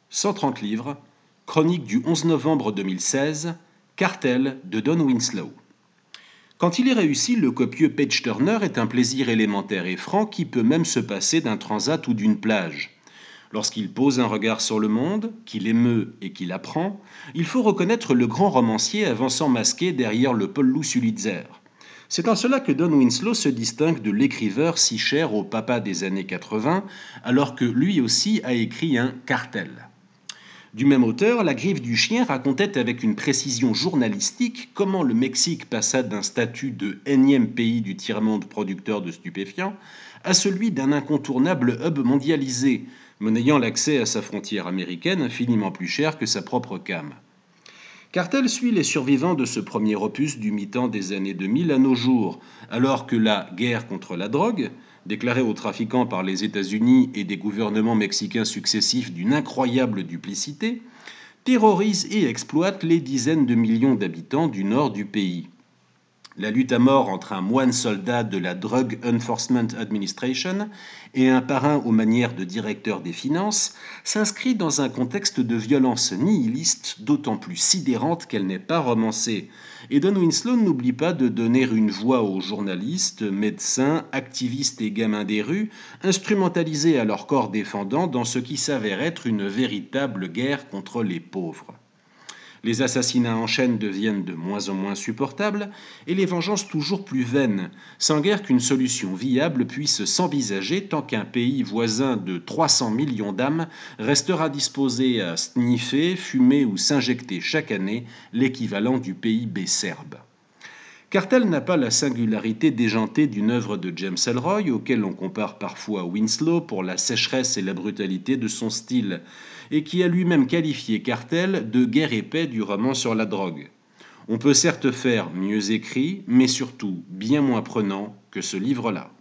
130 livres, chronique du 11 novembre 2016, Cartel de Don Winslow. Quand il est réussi, le copieux page-turner est un plaisir élémentaire et franc qui peut même se passer d'un transat ou d'une plage. Lorsqu'il pose un regard sur le monde, qu'il émeut et qu'il apprend, il faut reconnaître le grand romancier avançant masqué derrière le Poldou Sulitzer. C'est en cela que Don Winslow se distingue de l'écriveur si cher au papa des années 80, alors que lui aussi a écrit un cartel. Du même auteur, La Griffe du Chien racontait avec une précision journalistique comment le Mexique passa d'un statut de énième pays du tiers-monde producteur de stupéfiants à celui d'un incontournable hub mondialisé, monnayant l'accès à sa frontière américaine infiniment plus cher que sa propre came. Cartel suit les survivants de ce premier opus du mi-temps des années 2000 à nos jours, alors que la guerre contre la drogue, déclarée aux trafiquants par les États-Unis et des gouvernements mexicains successifs d'une incroyable duplicité, terrorise et exploite les dizaines de millions d'habitants du nord du pays. La lutte à mort entre un moine soldat de la Drug Enforcement Administration et un parrain aux manières de directeur des finances s'inscrit dans un contexte de violence nihiliste d'autant plus sidérante qu'elle n'est pas romancée. Et Don Winslow n'oublie pas de donner une voix aux journalistes, médecins, activistes et gamins des rues, instrumentalisés à leur corps défendant dans ce qui s'avère être une véritable guerre contre les pauvres. Les assassinats en chaîne deviennent de moins en moins supportables et les vengeances toujours plus vaines, sans guère qu'une solution viable puisse s'envisager tant qu'un pays voisin de 300 millions d'âmes restera disposé à sniffer, fumer ou s'injecter chaque année l'équivalent du PIB serbe. Cartel n'a pas la singularité déjantée d'une œuvre de James Ellroy, auquel on compare parfois Winslow pour la sécheresse et la brutalité de son style, et qui a lui-même qualifié Cartel de guerre et paix du roman sur la drogue. On peut certes faire mieux écrit, mais surtout bien moins prenant que ce livre-là.